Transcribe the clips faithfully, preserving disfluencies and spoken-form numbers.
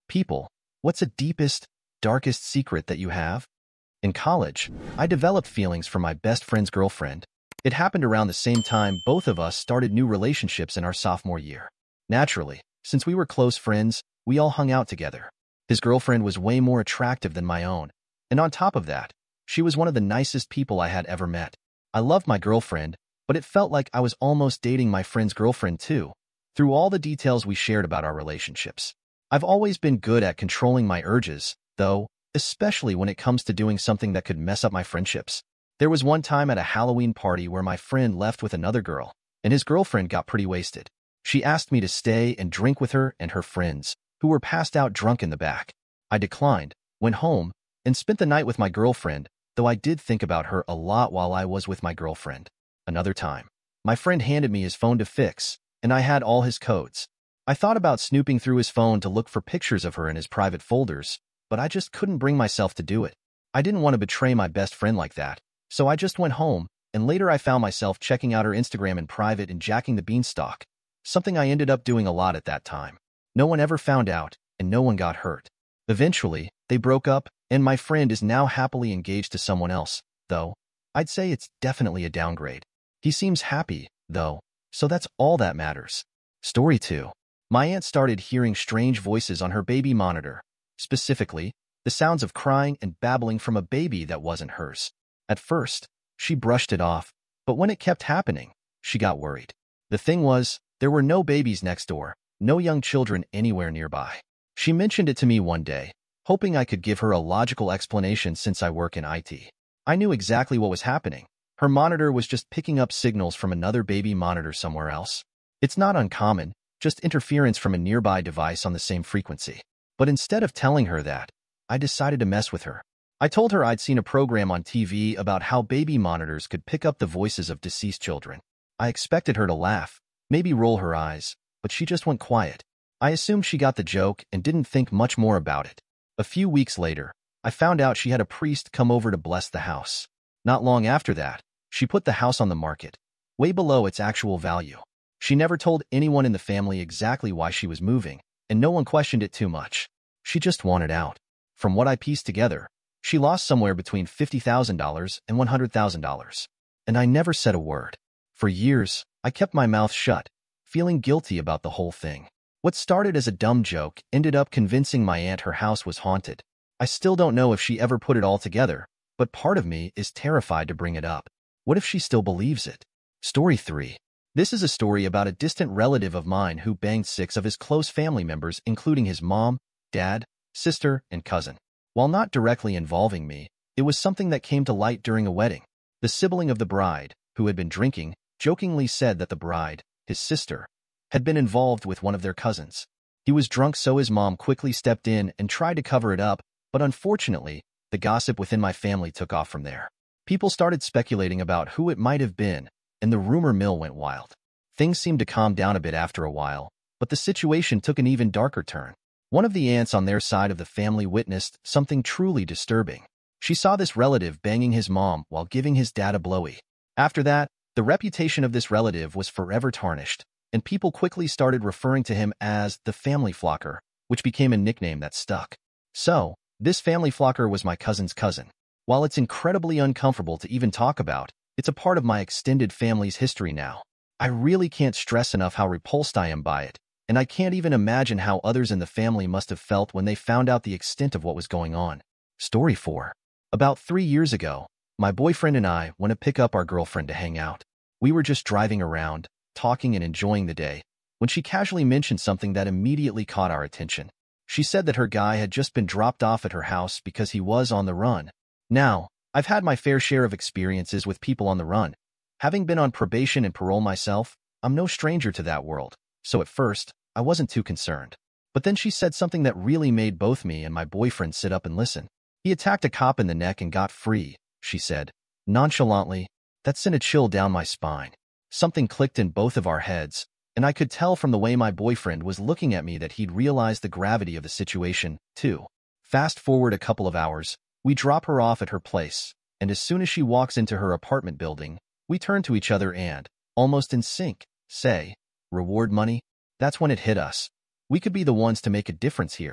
People, what's the deepest, darkest secret that you have? In college, I developed feelings for my best friend's girlfriend. It happened around the same time both of us started new relationships in our sophomore year. Naturally, since we were close friends, we all hung out together. His girlfriend was way more attractive than my own, and on top of that, she was one of the nicest people I had ever met. I loved my girlfriend, but it felt like I was almost dating my friend's girlfriend too, through all the details we shared about our relationships. I've always been good at controlling my urges, though, especially when it comes to doing something that could mess up my friendships. There was one time at a Halloween party where my friend left with another girl, and his girlfriend got pretty wasted. She asked me to stay and drink with her and her friends, who were passed out drunk in the back. I declined, went home, and spent the night with my girlfriend, though I did think about her a lot while I was with my girlfriend. Another time, my friend handed me his phone to fix, and I had all his codes. I thought about snooping through his phone to look for pictures of her in his private folders, but I just couldn't bring myself to do it. I didn't want to betray my best friend like that, so I just went home, and later I found myself checking out her Instagram in private and jacking the beanstalk, something I ended up doing a lot at that time. No one ever found out, and no one got hurt. Eventually, they broke up, and my friend is now happily engaged to someone else, though I'd say it's definitely a downgrade. He seems happy, though, so that's all that matters. Story two. My aunt started hearing strange voices on her baby monitor, specifically, the sounds of crying and babbling from a baby that wasn't hers. At first, she brushed it off, but when it kept happening, she got worried. The thing was, there were no babies next door, no young children anywhere nearby. She mentioned it to me one day, hoping I could give her a logical explanation since I work in I T. I knew exactly what was happening. Her monitor was just picking up signals from another baby monitor somewhere else. It's not uncommon, just interference from a nearby device on the same frequency. But instead of telling her that, I decided to mess with her. I told her I'd seen a program on T V about how baby monitors could pick up the voices of deceased children. I expected her to laugh, maybe roll her eyes, but she just went quiet. I assumed she got the joke and didn't think much more about it. A few weeks later, I found out she had a priest come over to bless the house. Not long after that, she put the house on the market, way below its actual value. She never told anyone in the family exactly why she was moving, and no one questioned it too much. She just wanted out. From what I pieced together, she lost somewhere between fifty thousand dollars and one hundred thousand dollars. And I never said a word. For years, I kept my mouth shut, feeling guilty about the whole thing. What started as a dumb joke ended up convincing my aunt her house was haunted. I still don't know if she ever put it all together, but part of me is terrified to bring it up. What if she still believes it? Story three. This is a story about a distant relative of mine who banged six of his close family members, including his mom, dad, sister, and cousin. While not directly involving me, it was something that came to light during a wedding. The sibling of the bride, who had been drinking, jokingly said that the bride, his sister, had been involved with one of their cousins. He was drunk, so his mom quickly stepped in and tried to cover it up, but unfortunately, the gossip within my family took off from there. People started speculating about who it might have been, and the rumor mill went wild. Things seemed to calm down a bit after a while, but the situation took an even darker turn. One of the aunts on their side of the family witnessed something truly disturbing. She saw this relative banging his mom while giving his dad a blowy. After that, the reputation of this relative was forever tarnished, and people quickly started referring to him as the family flocker, which became a nickname that stuck. So, this family flocker was my cousin's cousin. While it's incredibly uncomfortable to even talk about, it's a part of my extended family's history now. I really can't stress enough how repulsed I am by it, and I can't even imagine how others in the family must have felt when they found out the extent of what was going on. Story four. About three years ago, my boyfriend and I went to pick up our girlfriend to hang out. We were just driving around, talking and enjoying the day, when she casually mentioned something that immediately caught our attention. She said that her guy had just been dropped off at her house because he was on the run. Now, I've had my fair share of experiences with people on the run. Having been on probation and parole myself, I'm no stranger to that world, so at first, I wasn't too concerned. But then she said something that really made both me and my boyfriend sit up and listen. He attacked a cop in the neck and got free, she said, nonchalantly. That sent a chill down my spine. Something clicked in both of our heads, and I could tell from the way my boyfriend was looking at me that he'd realized the gravity of the situation, too. Fast forward a couple of hours, we drop her off at her place, and as soon as she walks into her apartment building, we turn to each other and, almost in sync, say, "Reward money?" That's when it hit us. We could be the ones to make a difference here.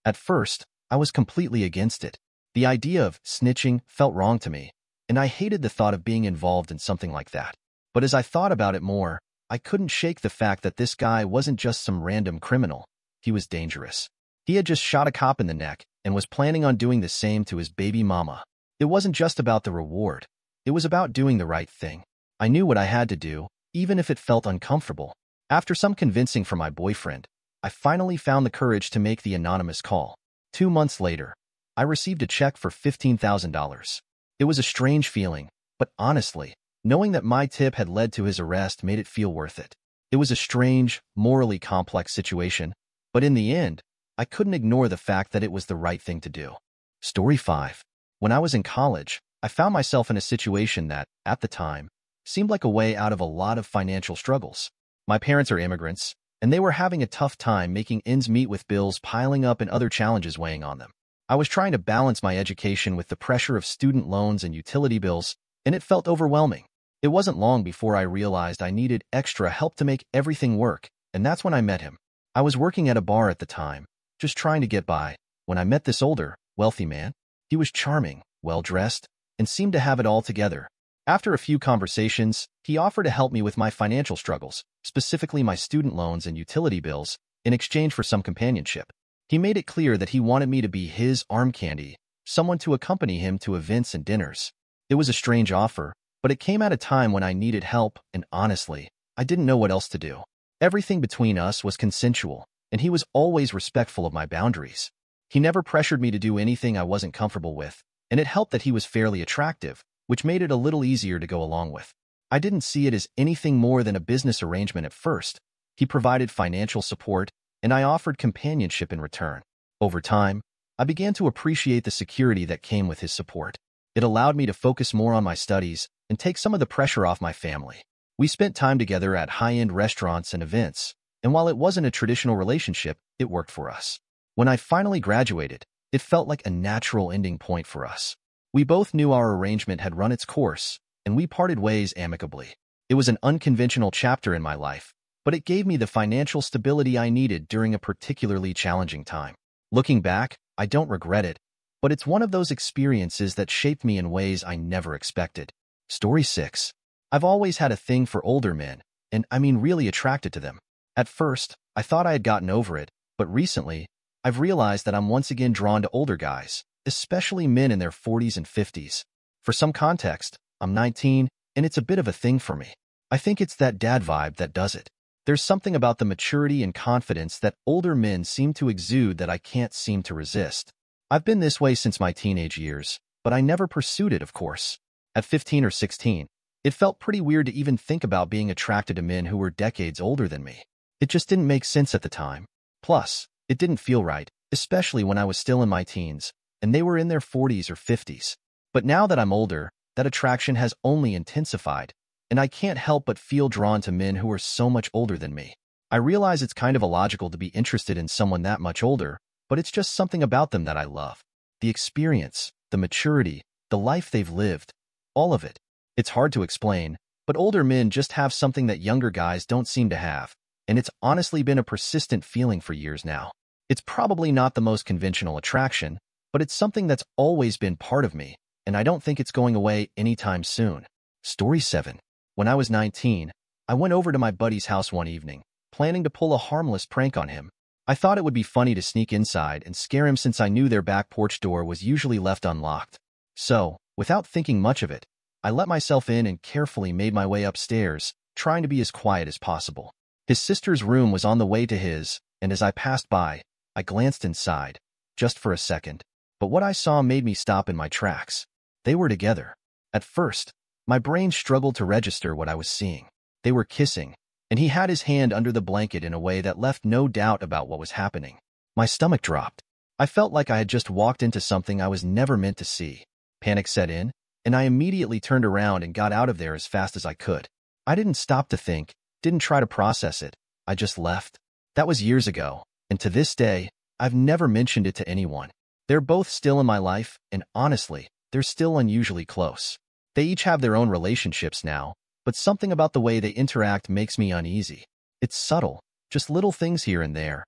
At first, I was completely against it. The idea of snitching felt wrong to me, and I hated the thought of being involved in something like that. But as I thought about it more, I couldn't shake the fact that this guy wasn't just some random criminal. He was dangerous. He had just shot a cop in the neck and was planning on doing the same to his baby mama. It wasn't just about the reward. It was about doing the right thing. I knew what I had to do, even if it felt uncomfortable. After some convincing from my boyfriend, I finally found the courage to make the anonymous call. Two months later, I received a check for fifteen thousand dollars. It was a strange feeling, but honestly, knowing that my tip had led to his arrest made it feel worth it. It was a strange, morally complex situation, but in the end, I couldn't ignore the fact that it was the right thing to do. Story five. When I was in college, I found myself in a situation that, at the time, seemed like a way out of a lot of financial struggles. My parents are immigrants, and they were having a tough time making ends meet with bills piling up and other challenges weighing on them. I was trying to balance my education with the pressure of student loans and utility bills, and it felt overwhelming. It wasn't long before I realized I needed extra help to make everything work, and that's when I met him. I was working at a bar at the time, just trying to get by, when I met this older, wealthy man. He was charming, well-dressed, and seemed to have it all together. After a few conversations, he offered to help me with my financial struggles, specifically my student loans and utility bills, in exchange for some companionship. He made it clear that he wanted me to be his arm candy, someone to accompany him to events and dinners. It was a strange offer, but it came at a time when I needed help, and honestly, I didn't know what else to do. Everything between us was consensual, and he was always respectful of my boundaries. He never pressured me to do anything I wasn't comfortable with, and it helped that he was fairly attractive, which made it a little easier to go along with. I didn't see it as anything more than a business arrangement at first. He provided financial support, and I offered companionship in return. Over time, I began to appreciate the security that came with his support. It allowed me to focus more on my studies and take some of the pressure off my family. We spent time together at high-end restaurants and events, and while it wasn't a traditional relationship, it worked for us. When I finally graduated, it felt like a natural ending point for us. We both knew our arrangement had run its course, and we parted ways amicably. It was an unconventional chapter in my life, but it gave me the financial stability I needed during a particularly challenging time. Looking back, I don't regret it, but it's one of those experiences that shaped me in ways I never expected. Story six. I've always had a thing for older men, and I mean really attracted to them. At first, I thought I had gotten over it, but recently, I've realized that I'm once again drawn to older guys, especially men in their forties and fifties. For some context, I'm nineteen, and it's a bit of a thing for me. I think it's that dad vibe that does it. There's something about the maturity and confidence that older men seem to exude that I can't seem to resist. I've been this way since my teenage years, but I never pursued it, of course. At fifteen or sixteen, it felt pretty weird to even think about being attracted to men who were decades older than me. It just didn't make sense at the time. Plus, it didn't feel right, especially when I was still in my teens, and they were in their forties or fifties. But now that I'm older, that attraction has only intensified, and I can't help but feel drawn to men who are so much older than me. I realize it's kind of illogical to be interested in someone that much older, but it's just something about them that I love. The experience, the maturity, the life they've lived, all of it. It's hard to explain, but older men just have something that younger guys don't seem to have, and it's honestly been a persistent feeling for years now. It's probably not the most conventional attraction, but it's something that's always been part of me, and I don't think it's going away anytime soon. Story seven. When I was nineteen, I went over to my buddy's house one evening, planning to pull a harmless prank on him. I thought it would be funny to sneak inside and scare him since I knew their back porch door was usually left unlocked. So, without thinking much of it, I let myself in and carefully made my way upstairs, trying to be as quiet as possible. His sister's room was on the way to his, and as I passed by, I glanced inside, just for a second. But what I saw made me stop in my tracks. They were together. At first, my brain struggled to register what I was seeing. They were kissing, and he had his hand under the blanket in a way that left no doubt about what was happening. My stomach dropped. I felt like I had just walked into something I was never meant to see. Panic set in, and I immediately turned around and got out of there as fast as I could. I didn't stop to think, didn't try to process it. I just left. That was years ago, and to this day, I've never mentioned it to anyone. They're both still in my life, and honestly, they're still unusually close. They each have their own relationships now, but something about the way they interact makes me uneasy. It's subtle, just little things here and there,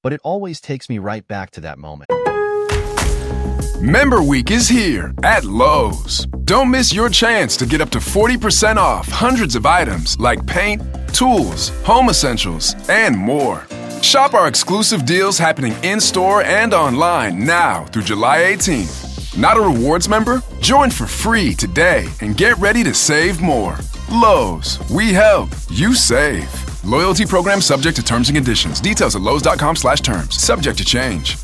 but it always takes me right back to that moment. Member Week is here at Lowe's. Don't miss your chance to get up to forty percent off hundreds of items like paint, tools, home essentials, and more. Shop our exclusive deals happening in-store and online now through July eighteenth. Not a rewards member? Join for free today and get ready to save more. Lowe's, we help, you save. Loyalty program subject to terms and conditions. Details at lowes.com slash terms. Subject to change.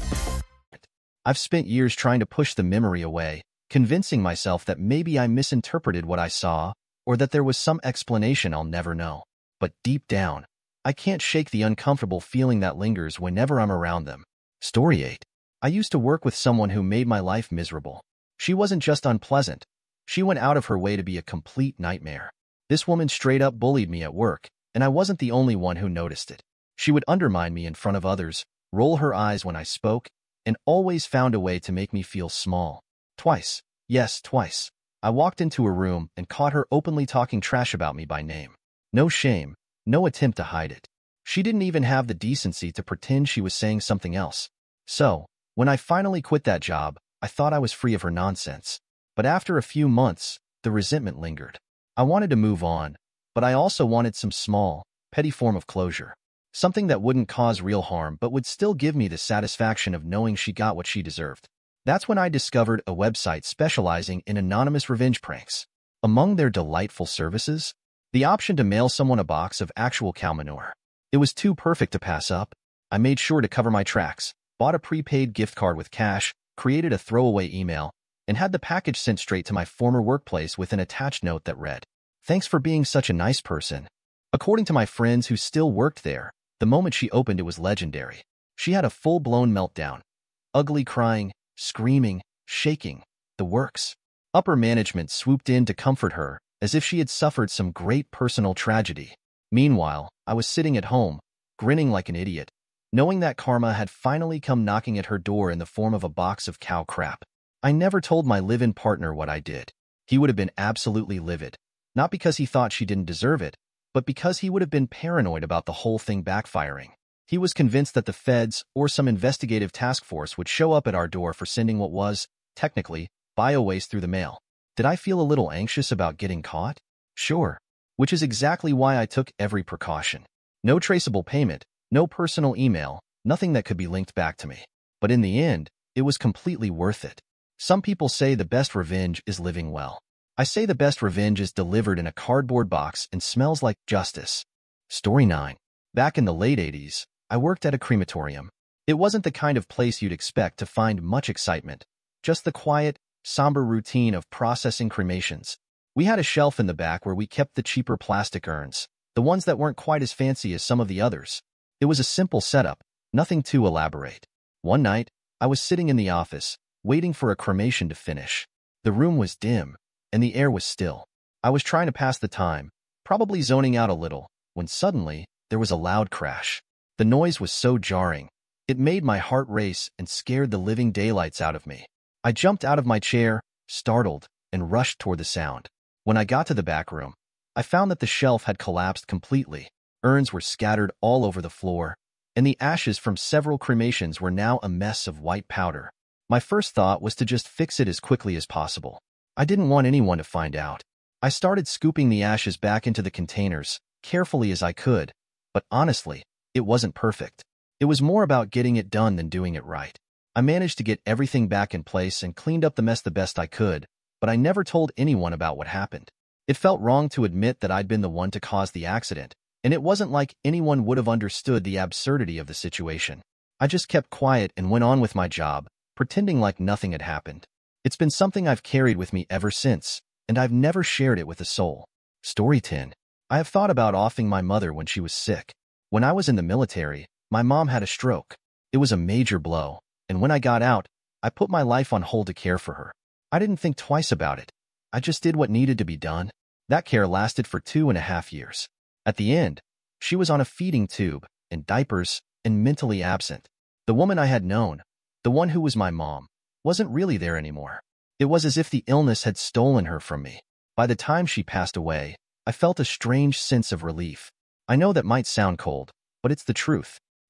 I've spent years trying to push the memory away, convincing myself that maybe I misinterpreted what I saw or that there was some explanation I'll never know. But deep down, I can't shake the uncomfortable feeling that lingers whenever I'm around them. Story eight. I used to work with someone who made my life miserable. She wasn't just unpleasant. She went out of her way to be a complete nightmare. This woman straight up bullied me at work, and I wasn't the only one who noticed it. She would undermine me in front of others, roll her eyes when I spoke, and always found a way to make me feel small. Twice, yes, twice, I walked into a room and caught her openly talking trash about me by name. No shame, no attempt to hide it. She didn't even have the decency to pretend she was saying something else. So, when I finally quit that job, I thought I was free of her nonsense. But after a few months, the resentment lingered. I wanted to move on, but I also wanted some small, petty form of closure. Something that wouldn't cause real harm but would still give me the satisfaction of knowing she got what she deserved. That's when I discovered a website specializing in anonymous revenge pranks. Among their delightful services, the option to mail someone a box of actual cow manure. It was too perfect to pass up. I made sure to cover my tracks, bought a prepaid gift card with cash, created a throwaway email, and had the package sent straight to my former workplace with an attached note that read, "Thanks for being such a nice person." According to my friends who still worked there, the moment she opened it was legendary. She had a full-blown meltdown. Ugly crying, screaming, shaking, the works. Upper management swooped in to comfort her, as if she had suffered some great personal tragedy. Meanwhile, I was sitting at home, grinning like an idiot, knowing that karma had finally come knocking at her door in the form of a box of cow crap. I never told my live-in partner what I did. He would have been absolutely livid, not because he thought she didn't deserve it, but because he would have been paranoid about the whole thing backfiring. He was convinced that the feds or some investigative task force would show up at our door for sending what was, technically, biowaste through the mail. Did I feel a little anxious about getting caught? Sure, which is exactly why I took every precaution. No traceable payment, no personal email, nothing that could be linked back to me. But in the end, it was completely worth it. Some people say the best revenge is living well. I say the best revenge is delivered in a cardboard box and smells like justice. Story nine. Back in the late eighties, I worked at a crematorium. It wasn't the kind of place you'd expect to find much excitement, just the quiet, somber routine of processing cremations. We had a shelf in the back where we kept the cheaper plastic urns, the ones that weren't quite as fancy as some of the others. It was a simple setup, nothing too elaborate. One night, I was sitting in the office, waiting for a cremation to finish. The room was dim, and the air was still. I was trying to pass the time, probably zoning out a little, when suddenly, there was a loud crash. The noise was so jarring, it made my heart race and scared the living daylights out of me. I jumped out of my chair, startled, and rushed toward the sound. When I got to the back room, I found that the shelf had collapsed completely. Urns were scattered all over the floor, and the ashes from several cremations were now a mess of white powder. My first thought was to just fix it as quickly as possible. I didn't want anyone to find out. I started scooping the ashes back into the containers, carefully as I could, but honestly, it wasn't perfect. It was more about getting it done than doing it right. I managed to get everything back in place and cleaned up the mess the best I could, but I never told anyone about what happened. It felt wrong to admit that I'd been the one to cause the accident, and it wasn't like anyone would have understood the absurdity of the situation. I just kept quiet and went on with my job, pretending like nothing had happened. It's been something I've carried with me ever since, and I've never shared it with a soul. Story ten. I have thought about offing my mother when she was sick. When I was in the military, my mom had a stroke. It was a major blow, and when I got out, I put my life on hold to care for her. I didn't think twice about it. I just did what needed to be done. That care lasted for two and a half years. At the end, she was on a feeding tube, in diapers, and mentally absent. The woman I had known, the one who was my mom, wasn't really there anymore. It was as if the illness had stolen her from me. By the time she passed away, I felt a strange sense of relief. I know that might sound cold, but it's the truth.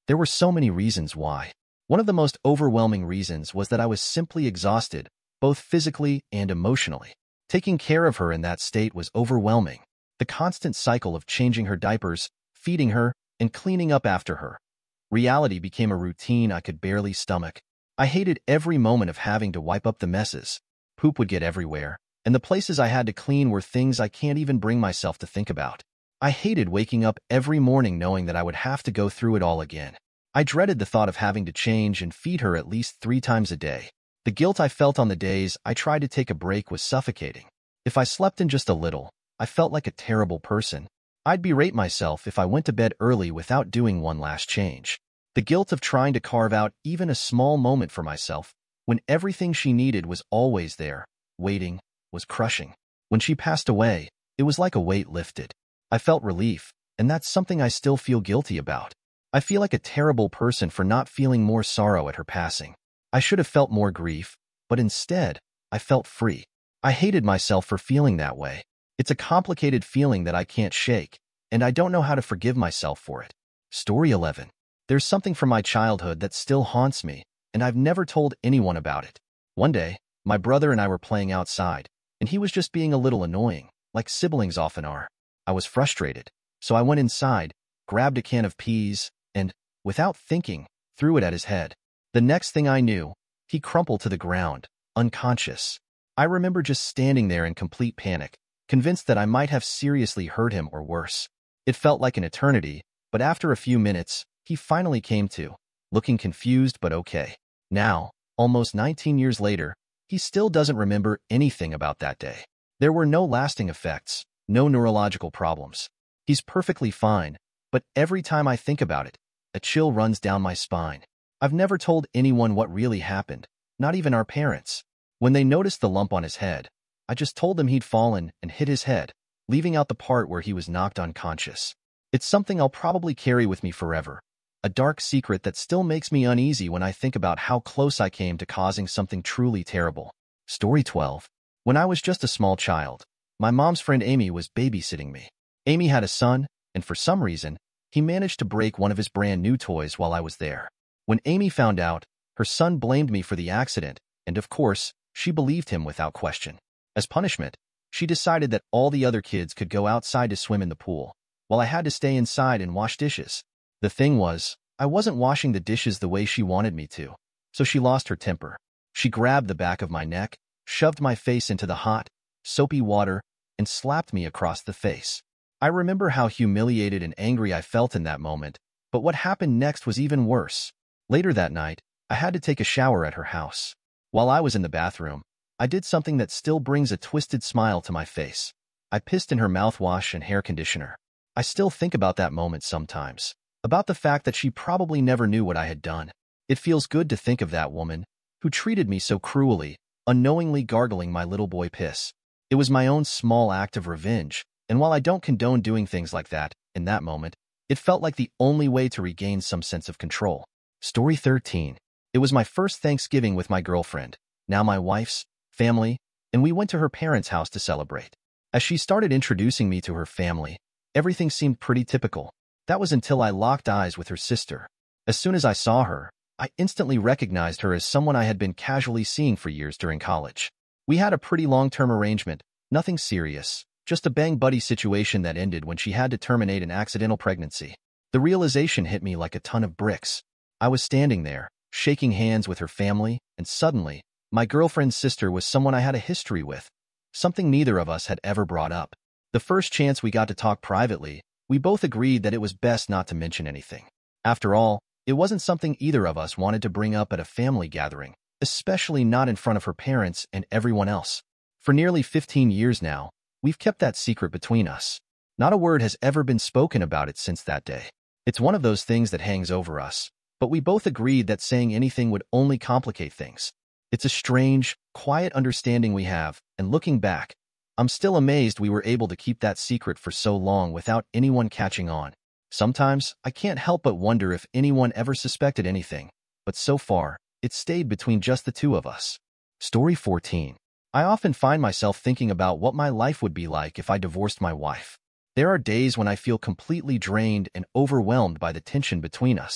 There were so many reasons why. One of the most overwhelming reasons was that I was simply exhausted, both physically and emotionally. Taking care of her in that state was overwhelming. The constant cycle of changing her diapers, feeding her, and cleaning up after her. Reality became a routine I could barely stomach. I hated every moment of having to wipe up the messes. Poop would get everywhere, and the places I had to clean were things I can't even bring myself to think about. I hated waking up every morning knowing that I would have to go through it all again. I dreaded the thought of having to change and feed her at least three times a day. The guilt I felt on the days I tried to take a break was suffocating. If I slept in just a little, I felt like a terrible person. I'd berate myself if I went to bed early without doing one last change. The guilt of trying to carve out even a small moment for myself, when everything she needed was always there, waiting, was crushing. When she passed away, it was like a weight lifted. I felt relief, and that's something I still feel guilty about. I feel like a terrible person for not feeling more sorrow at her passing. I should have felt more grief, but instead, I felt free. I hated myself for feeling that way. It's a complicated feeling that I can't shake, and I don't know how to forgive myself for it. Story eleven. There's something from my childhood that still haunts me, and I've never told anyone about it. One day, my brother and I were playing outside, and he was just being a little annoying, like siblings often are. I was frustrated, so I went inside, grabbed a can of peas, and, without thinking, threw it at his head. The next thing I knew, he crumpled to the ground, unconscious. I remember just standing there in complete panic, convinced that I might have seriously hurt him or worse. It felt like an eternity, but after a few minutes, he finally came to, looking confused but okay. Now, almost nineteen years later, he still doesn't remember anything about that day. There were no lasting effects, no neurological problems. He's perfectly fine, but every time I think about it, a chill runs down my spine. I've never told anyone what really happened, not even our parents. When they noticed the lump on his head, I just told them he'd fallen and hit his head, leaving out the part where he was knocked unconscious. It's something I'll probably carry with me forever, a dark secret that still makes me uneasy when I think about how close I came to causing something truly terrible. Story twelve. When I was just a small child, my mom's friend Amy was babysitting me. Amy had a son, and for some reason, he managed to break one of his brand new toys while I was there. When Amy found out, her son blamed me for the accident, and of course, she believed him without question. As punishment, she decided that all the other kids could go outside to swim in the pool, while I had to stay inside and wash dishes. The thing was, I wasn't washing the dishes the way she wanted me to, so she lost her temper. She grabbed the back of my neck, shoved my face into the hot, soapy water, and slapped me across the face. I remember how humiliated and angry I felt in that moment, but what happened next was even worse. Later that night, I had to take a shower at her house. While I was in the bathroom, I did something that still brings a twisted smile to my face. I pissed in her mouthwash and hair conditioner. I still think about that moment sometimes, about the fact that she probably never knew what I had done. It feels good to think of that woman, who treated me so cruelly, unknowingly gargling my little boy piss. It was my own small act of revenge, and while I don't condone doing things like that, in that moment, it felt like the only way to regain some sense of control. Story thirteen. It was my first Thanksgiving with my girlfriend, now my wife's, family, and we went to her parents' house to celebrate. As she started introducing me to her family, everything seemed pretty typical. That was until I locked eyes with her sister. As soon as I saw her, I instantly recognized her as someone I had been casually seeing for years during college. We had a pretty long-term arrangement, nothing serious, just a bang-buddy situation that ended when she had to terminate an accidental pregnancy. The realization hit me like a ton of bricks. I was standing there, shaking hands with her family, and suddenly, my girlfriend's sister was someone I had a history with, something neither of us had ever brought up. The first chance we got to talk privately, we both agreed that it was best not to mention anything. After all, it wasn't something either of us wanted to bring up at a family gathering, especially not in front of her parents and everyone else. For nearly fifteen years now, we've kept that secret between us. Not a word has ever been spoken about it since that day. It's one of those things that hangs over us, but we both agreed that saying anything would only complicate things. It's a strange, quiet understanding we have, and looking back, I'm still amazed we were able to keep that secret for so long without anyone catching on. Sometimes, I can't help but wonder if anyone ever suspected anything, but so far, it stayed between just the two of us. Story fourteen. I often find myself thinking about what my life would be like if I divorced my wife. There are days when I feel completely drained and overwhelmed by the tension between us.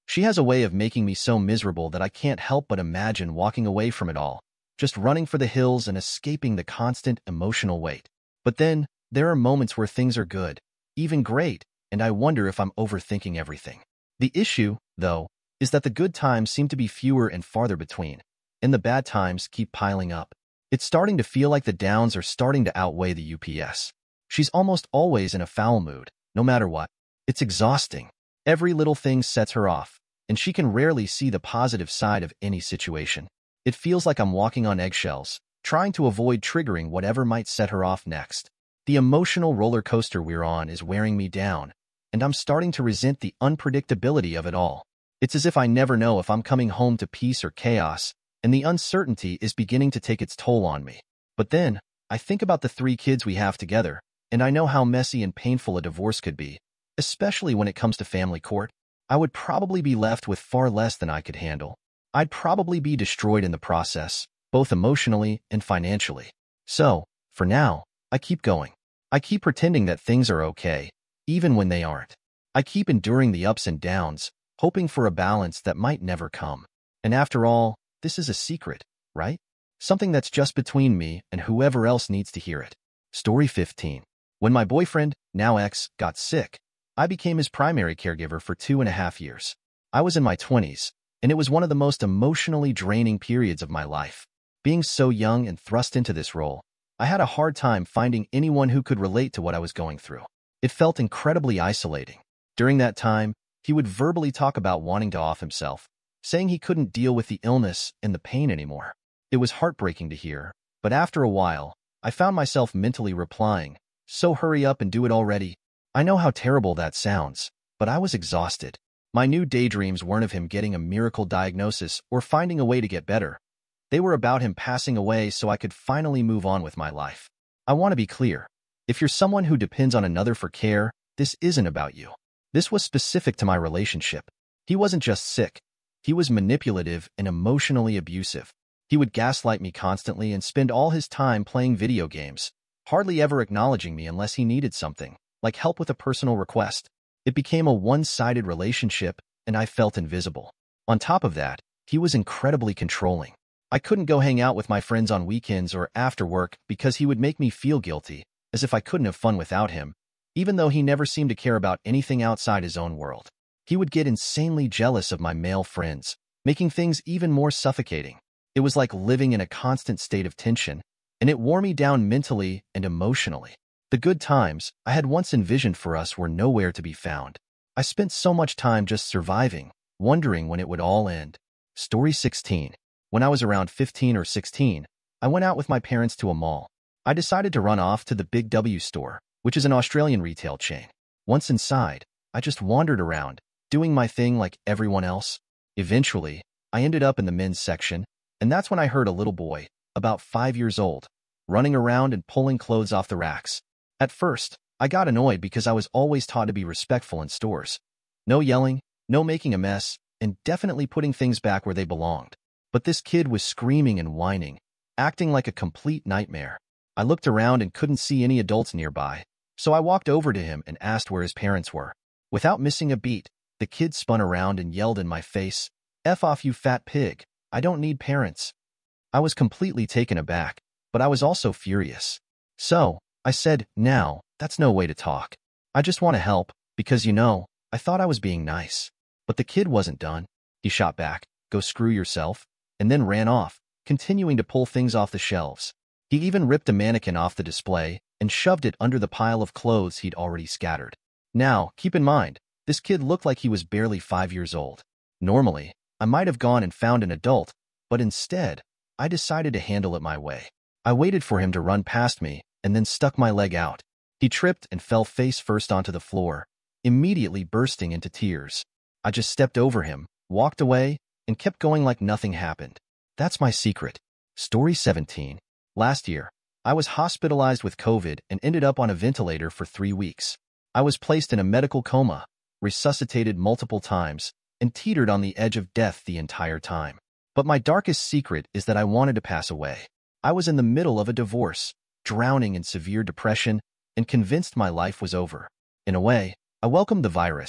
She has a way of making me so miserable that I can't help but imagine walking away from it all, just running for the hills and escaping the constant emotional weight. But then, there are moments where things are good, even great, and I wonder if I'm overthinking everything. The issue, though, is that the good times seem to be fewer and farther between, and the bad times keep piling up. It's starting to feel like the downs are starting to outweigh the U P S. She's almost always in a foul mood, no matter what. It's exhausting. Every little thing sets her off, and she can rarely see the positive side of any situation. It feels like I'm walking on eggshells, trying to avoid triggering whatever might set her off next. The emotional roller coaster we're on is wearing me down, and I'm starting to resent the unpredictability of it all. It's as if I never know if I'm coming home to peace or chaos, and the uncertainty is beginning to take its toll on me. But then, I think about the three kids we have together, and I know how messy and painful a divorce could be, especially when it comes to family court. I would probably be left with far less than I could handle. I'd probably be destroyed in the process, both emotionally and financially. So, for now, I keep going. I keep pretending that things are okay, even when they aren't. I keep enduring the ups and downs, hoping for a balance that might never come. And after all, this is a secret, right? Something that's just between me and whoever else needs to hear it. Story fifteen. When my boyfriend, now ex, got sick, I became his primary caregiver for two and a half years. I was in my twenties, and it was one of the most emotionally draining periods of my life. Being so young and thrust into this role, I had a hard time finding anyone who could relate to what I was going through. It felt incredibly isolating. During that time, he would verbally talk about wanting to off himself, saying he couldn't deal with the illness and the pain anymore. It was heartbreaking to hear, but after a while, I found myself mentally replying, "So hurry up and do it already." I know how terrible that sounds, but I was exhausted. My new daydreams weren't of him getting a miracle diagnosis or finding a way to get better. They were about him passing away so I could finally move on with my life. I want to be clear. If you're someone who depends on another for care, this isn't about you. This was specific to my relationship. He wasn't just sick. He was manipulative and emotionally abusive. He would gaslight me constantly and spend all his time playing video games, hardly ever acknowledging me unless he needed something, like help with a personal request. It became a one-sided relationship, and I felt invisible. On top of that, he was incredibly controlling. I couldn't go hang out with my friends on weekends or after work because he would make me feel guilty, as if I couldn't have fun without him, even though he never seemed to care about anything outside his own world. He would get insanely jealous of my male friends, making things even more suffocating. It was like living in a constant state of tension, and it wore me down mentally and emotionally. The good times I had once envisioned for us were nowhere to be found. I spent so much time just surviving, wondering when it would all end. Story sixteen. When I was around fifteen or sixteen, I went out with my parents to a mall. I decided to run off to the Big W store, which is an Australian retail chain. Once inside, I just wandered around, doing my thing like everyone else. Eventually, I ended up in the men's section, and that's when I heard a little boy, about five years old, running around and pulling clothes off the racks. At first, I got annoyed because I was always taught to be respectful in stores. No yelling, no making a mess, and definitely putting things back where they belonged. But this kid was screaming and whining, acting like a complete nightmare. I looked around and couldn't see any adults nearby, so I walked over to him and asked where his parents were. Without missing a beat, the kid spun around and yelled in my face, "F off, you fat pig. I don't need parents." I was completely taken aback, but I was also furious. So, I said, "Now, that's no way to talk. I just want to help, because you know, I thought I was being nice." But the kid wasn't done. He shot back, "Go screw yourself," and then ran off, continuing to pull things off the shelves. He even ripped a mannequin off the display and shoved it under the pile of clothes he'd already scattered. Now, keep in mind, this kid looked like he was barely five years old. Normally, I might have gone and found an adult, but instead, I decided to handle it my way. I waited for him to run past me and then stuck my leg out. He tripped and fell face first onto the floor, immediately bursting into tears. I just stepped over him, walked away, and kept going like nothing happened. That's my secret. Story seventeen. Last year, I was hospitalized with COVID and ended up on a ventilator for three weeks. I was placed in a medical coma, resuscitated multiple times, and teetered on the edge of death the entire time. But my darkest secret is that I wanted to pass away. I was in the middle of a divorce, drowning in severe depression, and convinced my life was over. In a way, I welcomed the virus.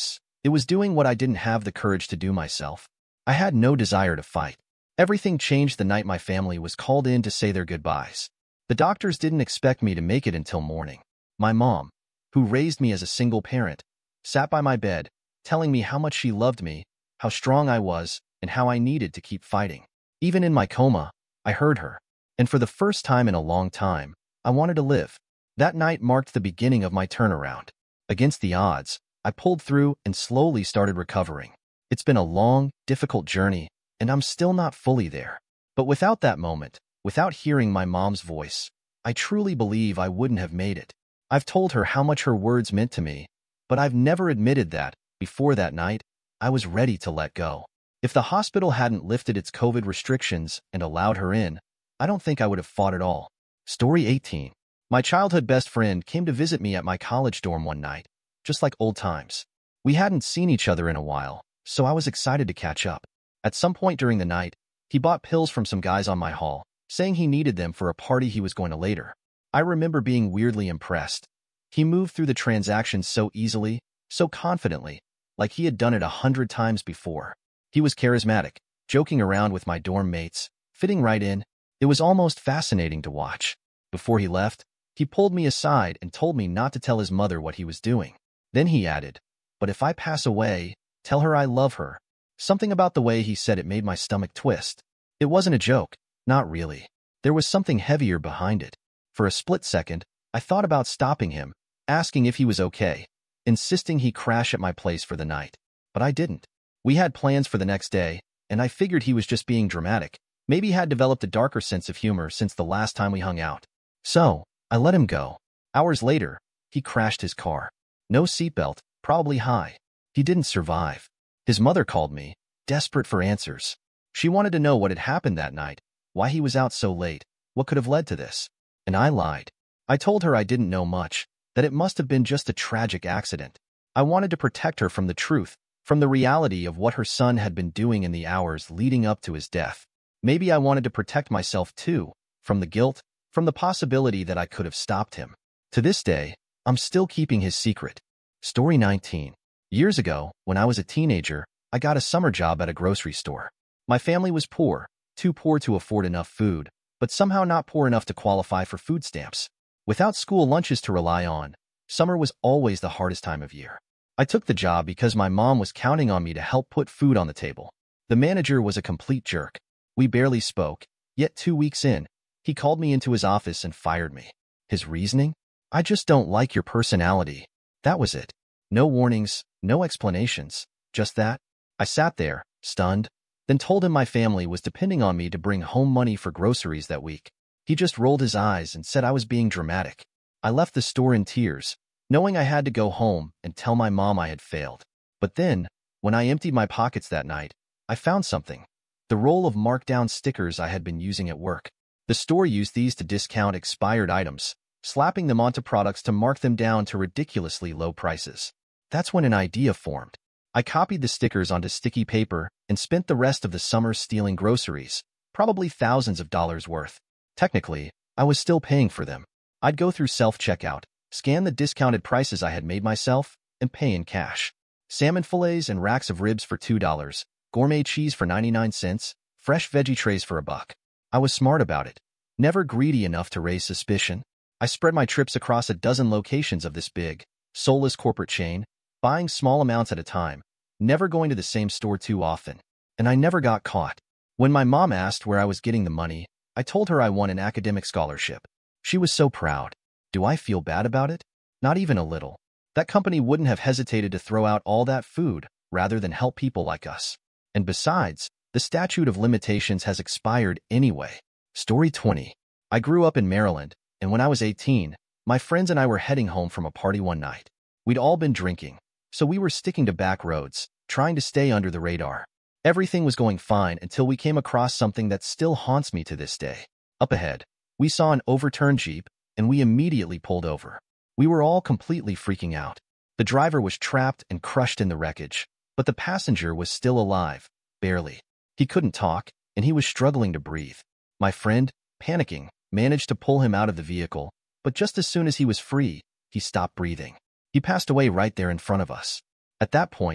It was doing what I didn't have the courage to do myself. I had no desire to fight. Everything changed the night my family was called in to say their goodbyes. The doctors didn't expect me to make it until morning. My mom, who raised me as a single parent, sat by my bed, telling me how much she loved me, how strong I was, and how I needed to keep fighting. Even in my coma, I heard her. And for the first time in a long time, I wanted to live. That night marked the beginning of my turnaround. Against the odds, I pulled through and slowly started recovering. It's been a long, difficult journey, and I'm still not fully there. But without that moment, without hearing my mom's voice, I truly believe I wouldn't have made it. I've told her how much her words meant to me, but I've never admitted that, before that night, I was ready to let go. If the hospital hadn't lifted its COVID restrictions and allowed her in, I don't think I would have fought at all. Story eighteen. My childhood best friend came to visit me at my college dorm one night, just like old times. We hadn't seen each other in a while, so I was excited to catch up. At some point during the night, he bought pills from some guys on my hall, saying he needed them for a party he was going to later. I remember being weirdly impressed. He moved through the transactions so easily, so confidently, like he had done it a hundred times before. He was charismatic, joking around with my dorm mates, fitting right in. It was almost fascinating to watch. Before he left, he pulled me aside and told me not to tell his mother what he was doing. Then he added, "But if I pass away, tell her I love her." Something about the way he said it made my stomach twist. It wasn't a joke, not really. There was something heavier behind it. For a split second, I thought about stopping him, asking if he was okay, insisting he crash at my place for the night. But I didn't. We had plans for the next day, and I figured he was just being dramatic. Maybe he had developed a darker sense of humor since the last time we hung out. So, I let him go. Hours later, he crashed his car. No seatbelt, probably high. He didn't survive. His mother called me, desperate for answers. She wanted to know what had happened that night, why he was out so late, what could have led to this. And I lied. I told her I didn't know much, that it must have been just a tragic accident. I wanted to protect her from the truth, from the reality of what her son had been doing in the hours leading up to his death. Maybe I wanted to protect myself too, from the guilt, from the possibility that I could have stopped him. To this day, I'm still keeping his secret. Story nineteen. Years ago, when I was a teenager, I got a summer job at a grocery store. My family was poor, too poor to afford enough food, but somehow not poor enough to qualify for food stamps. Without school lunches to rely on, summer was always the hardest time of year. I took the job because my mom was counting on me to help put food on the table. The manager was a complete jerk. We barely spoke, yet two weeks in, he called me into his office and fired me. His reasoning? "I just don't like your personality." That was it. No warnings, no explanations, just that. I sat there, stunned, then told him my family was depending on me to bring home money for groceries that week. He just rolled his eyes and said I was being dramatic. I left the store in tears, knowing I had to go home and tell my mom I had failed. But then, when I emptied my pockets that night, I found something. The roll of markdown stickers I had been using at work. The store used these to discount expired items, slapping them onto products to mark them down to ridiculously low prices. That's when an idea formed. I copied the stickers onto sticky paper and spent the rest of the summer stealing groceries, probably thousands of dollars worth. Technically, I was still paying for them. I'd go through self-checkout, scan the discounted prices I had made myself, and pay in cash. Salmon fillets and racks of ribs for two dollars, gourmet cheese for ninety-nine cents, fresh veggie trays for a buck. I was smart about it, never greedy enough to raise suspicion. I spread my trips across a dozen locations of this big, soulless corporate chain, buying small amounts at a time, never going to the same store too often. And I never got caught. When my mom asked where I was getting the money, I told her I won an academic scholarship. She was so proud. Do I feel bad about it? Not even a little. That company wouldn't have hesitated to throw out all that food rather than help people like us. And besides, the statute of limitations has expired anyway. Story twenty. I grew up in Maryland, and when I was eighteen, my friends and I were heading home from a party one night. We'd all been drinking, so we were sticking to back roads, trying to stay under the radar. Everything was going fine until we came across something that still haunts me to this day. Up ahead, we saw an overturned Jeep, and we immediately pulled over. We were all completely freaking out. The driver was trapped and crushed in the wreckage, but the passenger was still alive, barely. He couldn't talk, and he was struggling to breathe. My friend, panicking, managed to pull him out of the vehicle, but just as soon as he was free, he stopped breathing. He passed away right there in front of us. At that point,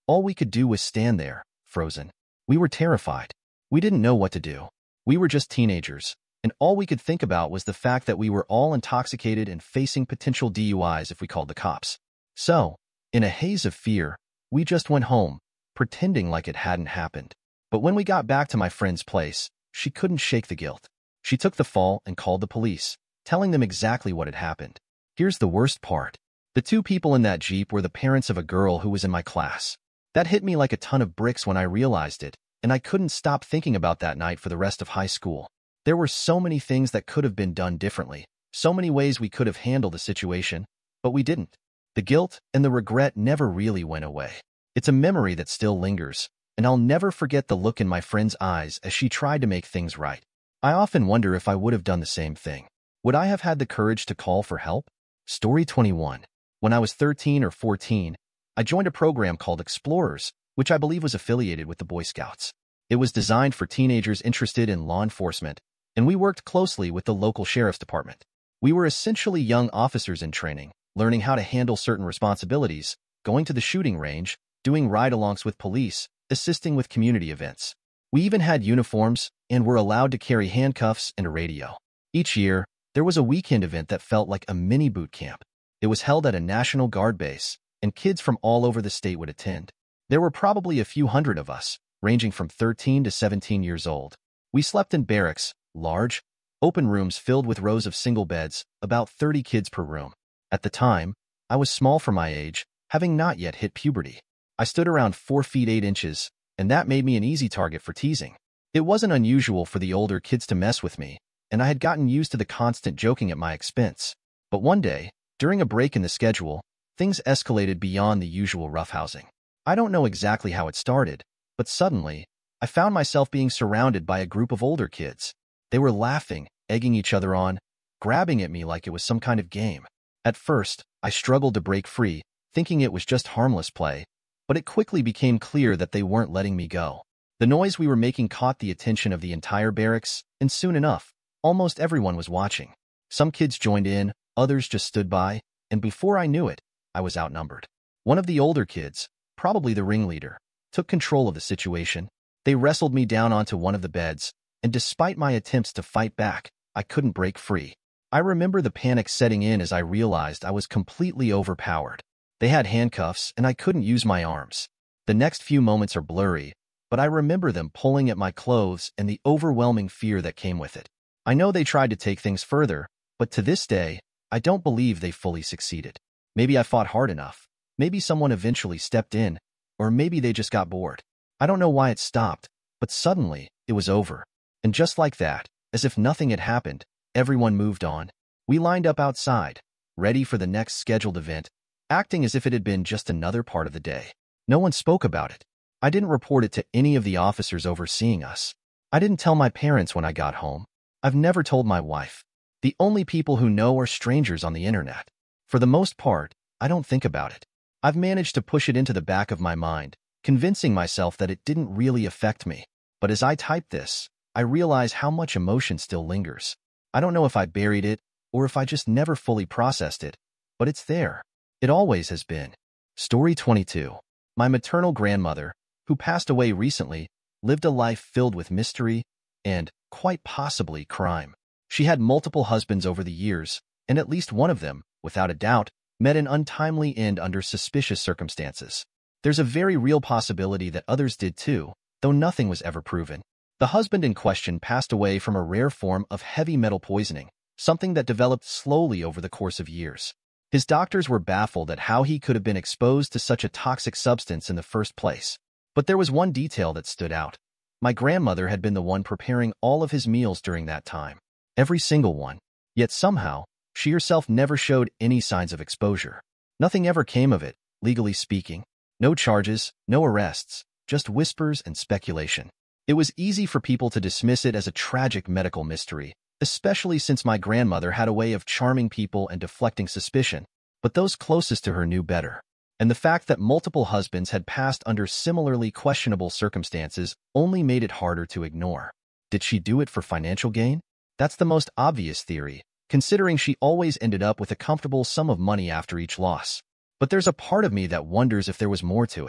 All we could do was stand there, frozen. We were terrified. We didn't know what to do. We were just teenagers, and all we could think about was the fact that we were all intoxicated and facing potential D U Is if we called the cops. So, in a haze of fear, we just went home, pretending like it hadn't happened. But when we got back to my friend's place, she couldn't shake the guilt. She took the fall and called the police, telling them exactly what had happened. Here's the worst part. The two people in that Jeep were the parents of a girl who was in my class. That hit me like a ton of bricks when I realized it, and I couldn't stop thinking about that night for the rest of high school. There were so many things that could have been done differently, so many ways we could have handled the situation, but we didn't. The guilt and the regret never really went away. It's a memory that still lingers, and I'll never forget the look in my friend's eyes as she tried to make things right. I often wonder if I would have done the same thing. Would I have had the courage to call for help? Story twenty-one. When I was thirteen or fourteen, I joined a program called Explorers, which I believe was affiliated with the Boy Scouts. It was designed for teenagers interested in law enforcement, and we worked closely with the local sheriff's department. We were essentially young officers in training, learning how to handle certain responsibilities, going to the shooting range, doing ride-alongs with police, assisting with community events. We even had uniforms and were allowed to carry handcuffs and a radio. Each year, there was a weekend event that felt like a mini boot camp. It was held at a National Guard base, and kids from all over the state would attend. There were probably a few hundred of us, ranging from thirteen to seventeen years old. We slept in barracks, large, open rooms filled with rows of single beds, about thirty kids per room. At the time, I was small for my age, having not yet hit puberty. I stood around four feet eight inches, and that made me an easy target for teasing. It wasn't unusual for the older kids to mess with me, and I had gotten used to the constant joking at my expense. But one day, during a break in the schedule, things escalated beyond the usual roughhousing. I don't know exactly how it started, but suddenly, I found myself being surrounded by a group of older kids. They were laughing, egging each other on, grabbing at me like it was some kind of game. At first, I struggled to break free, thinking it was just harmless play, but it quickly became clear that they weren't letting me go. The noise we were making caught the attention of the entire barracks, and soon enough, almost everyone was watching. Some kids joined in, others just stood by, and before I knew it, I was outnumbered. One of the older kids, probably the ringleader, took control of the situation. They wrestled me down onto one of the beds, and despite my attempts to fight back, I couldn't break free. I remember the panic setting in as I realized I was completely overpowered. They had handcuffs, and I couldn't use my arms. The next few moments are blurry, but I remember them pulling at my clothes and the overwhelming fear that came with it. I know they tried to take things further, but to this day, I don't believe they fully succeeded. Maybe I fought hard enough. Maybe someone eventually stepped in, or maybe they just got bored. I don't know why it stopped, but suddenly, it was over. And just like that, as if nothing had happened, everyone moved on. We lined up outside, ready for the next scheduled event, acting as if it had been just another part of the day. No one spoke about it. I didn't report it to any of the officers overseeing us. I didn't tell my parents when I got home. I've never told my wife. The only people who know are strangers on the internet. For the most part, I don't think about it. I've managed to push it into the back of my mind, convincing myself that it didn't really affect me. But as I type this, I realize how much emotion still lingers. I don't know if I buried it, or if I just never fully processed it, but it's there. It always has been. Story twenty-two. My maternal grandmother, who passed away recently, lived a life filled with mystery and, quite possibly, crime. She had multiple husbands over the years, and at least one of them, without a doubt, met an untimely end under suspicious circumstances. There's a very real possibility that others did too, though nothing was ever proven. The husband in question passed away from a rare form of heavy metal poisoning, something that developed slowly over the course of years. His doctors were baffled at how he could have been exposed to such a toxic substance in the first place. But there was one detail that stood out. My grandmother had been the one preparing all of his meals during that time. Every single one. Yet somehow, she herself never showed any signs of exposure. Nothing ever came of it, legally speaking. No charges, no arrests, just whispers and speculation. It was easy for people to dismiss it as a tragic medical mystery, especially since my grandmother had a way of charming people and deflecting suspicion, but those closest to her knew better. And the fact that multiple husbands had passed under similarly questionable circumstances only made it harder to ignore. Did she do it for financial gain? That's the most obvious theory, considering she always ended up with a comfortable sum of money after each loss. But there's a part of me that wonders if there was more to it.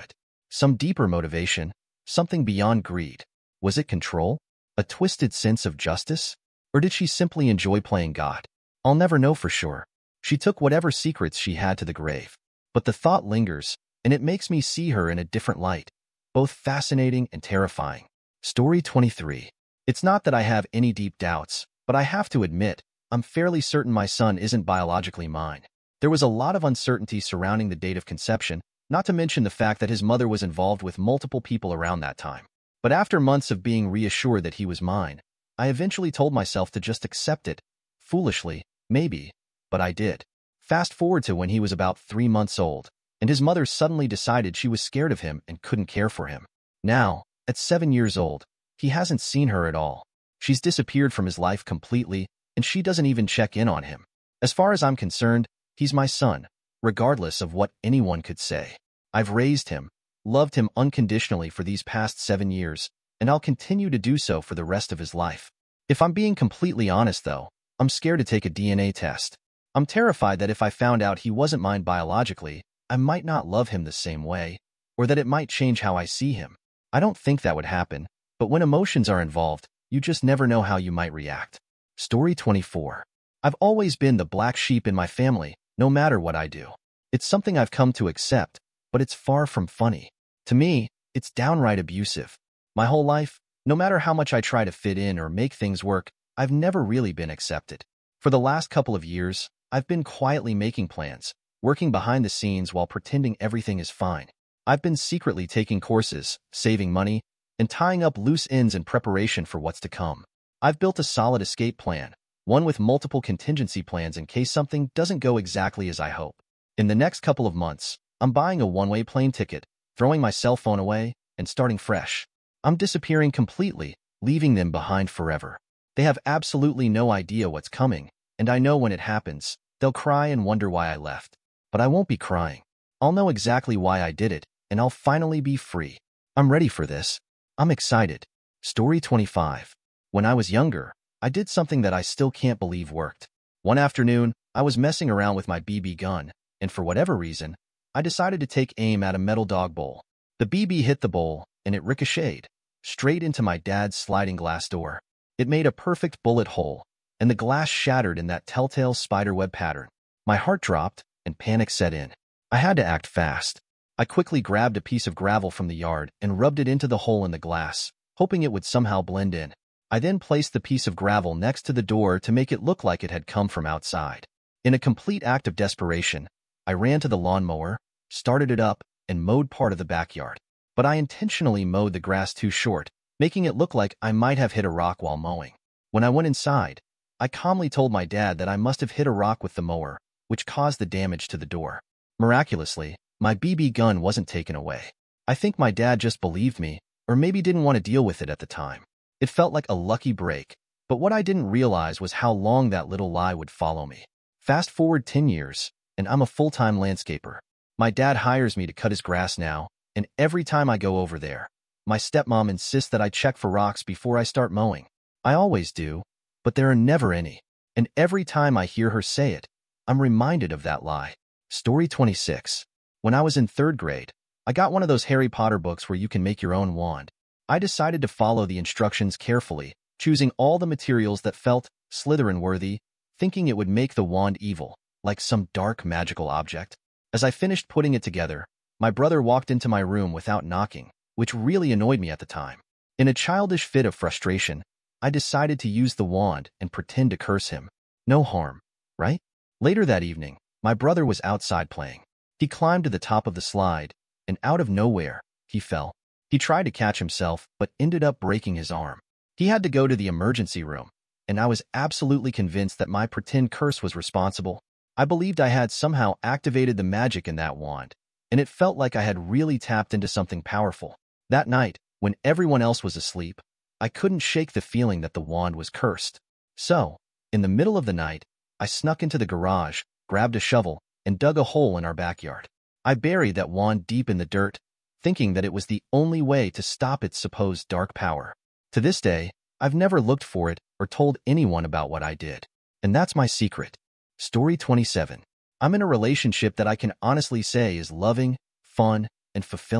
Some deeper motivation, something beyond greed. Was it control? A twisted sense of justice? Or did she simply enjoy playing God? I'll never know for sure. She took whatever secrets she had to the grave. But the thought lingers, and it makes me see her in a different light, both fascinating and terrifying. Story twenty-three. It's not that I have any deep doubts, but I have to admit, I'm fairly certain my son isn't biologically mine. There was a lot of uncertainty surrounding the date of conception, not to mention the fact that his mother was involved with multiple people around that time. But after months of being reassured that he was mine, I eventually told myself to just accept it. Foolishly, maybe, but I did. Fast forward to when he was about three months old, and his mother suddenly decided she was scared of him and couldn't care for him. Now, at seven years old, he hasn't seen her at all. She's disappeared from his life completely, and she doesn't even check in on him. As far as I'm concerned, he's my son, regardless of what anyone could say. I've raised him, loved him unconditionally for these past seven years, and I'll continue to do so for the rest of his life. If I'm being completely honest, though, I'm scared to take a D N A test. I'm terrified that if I found out he wasn't mine biologically, I might not love him the same way, or that it might change how I see him. I don't think that would happen, but when emotions are involved, you just never know how you might react. Story twenty-four. I've always been the black sheep in my family, no matter what I do. It's something I've come to accept, but it's far from funny. To me, it's downright abusive. My whole life, no matter how much I try to fit in or make things work, I've never really been accepted. For the last couple of years, I've been quietly making plans, working behind the scenes while pretending everything is fine. I've been secretly taking courses, saving money, and tying up loose ends in preparation for what's to come. I've built a solid escape plan, one with multiple contingency plans in case something doesn't go exactly as I hope. In the next couple of months, I'm buying a one-way plane ticket, throwing my cell phone away, and starting fresh. I'm disappearing completely, leaving them behind forever. They have absolutely no idea what's coming, and I know when it happens, they'll cry and wonder why I left. But I won't be crying. I'll know exactly why I did it, and I'll finally be free. I'm ready for this. I'm excited. Story twenty-five. When I was younger, I did something that I still can't believe worked. One afternoon, I was messing around with my B B gun, and for whatever reason, I decided to take aim at a metal dog bowl. The B B hit the bowl, and it ricocheted straight into my dad's sliding glass door. It made a perfect bullet hole, and the glass shattered in that telltale spiderweb pattern. My heart dropped, and panic set in. I had to act fast. I quickly grabbed a piece of gravel from the yard and rubbed it into the hole in the glass, hoping it would somehow blend in. I then placed the piece of gravel next to the door to make it look like it had come from outside. In a complete act of desperation, I ran to the lawnmower, started it up, and mowed part of the backyard. But I intentionally mowed the grass too short, making it look like I might have hit a rock while mowing. When I went inside, I calmly told my dad that I must have hit a rock with the mower, which caused the damage to the door. Miraculously, my B B gun wasn't taken away. I think my dad just believed me, or maybe didn't want to deal with it at the time. It felt like a lucky break, but what I didn't realize was how long that little lie would follow me. Fast forward ten years, and I'm a full-time landscaper. My dad hires me to cut his grass now, and every time I go over there, my stepmom insists that I check for rocks before I start mowing. I always do, but there are never any. And every time I hear her say it, I'm reminded of that lie. Story twenty-six. When I was in third grade, I got one of those Harry Potter books where you can make your own wand. I decided to follow the instructions carefully, choosing all the materials that felt Slytherin-worthy, thinking it would make the wand evil, like some dark magical object. As I finished putting it together, my brother walked into my room without knocking, which really annoyed me at the time. In a childish fit of frustration, I decided to use the wand and pretend to curse him. No harm, right? Later that evening, my brother was outside playing. He climbed to the top of the slide, and out of nowhere, he fell. He tried to catch himself, but ended up breaking his arm. He had to go to the emergency room, and I was absolutely convinced that my pretend curse was responsible. I believed I had somehow activated the magic in that wand, and it felt like I had really tapped into something powerful. That night, when everyone else was asleep, I couldn't shake the feeling that the wand was cursed. So, in the middle of the night, I snuck into the garage, grabbed a shovel, and dug a hole in our backyard. I buried that wand deep in the dirt, thinking that it was the only way to stop its supposed dark power. To this day, I've never looked for it or told anyone about what I did. And that's my secret. Story twenty-seven. I'm in a relationship that I can honestly say is loving, fun, and fulfilling.